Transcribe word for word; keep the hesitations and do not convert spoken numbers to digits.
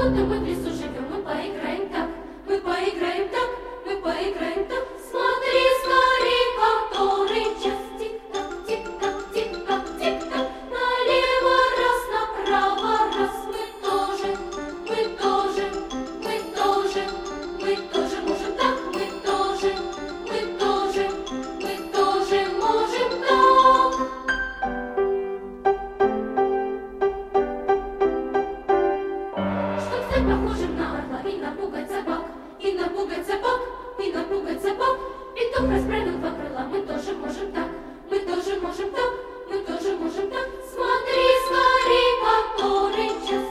будто мы в лесу живем, мы поиграем так, мы поиграем так, мы поиграем так. Смотри скорей, который час. Тик-так, тик-так, тик-так, тик-так. Налево раз, направо раз. Мы тоже, мы тоже, мы тоже, мы тоже можем так, мы тоже, мы тоже, мы тоже можем так. Чтоб стать похожим на орла и напугать собак, и напугать собак, и напугать собак. Петух расправил два крыла, мы тоже можем так, мы тоже можем так, мы тоже можем так. Смотри скорей, который час.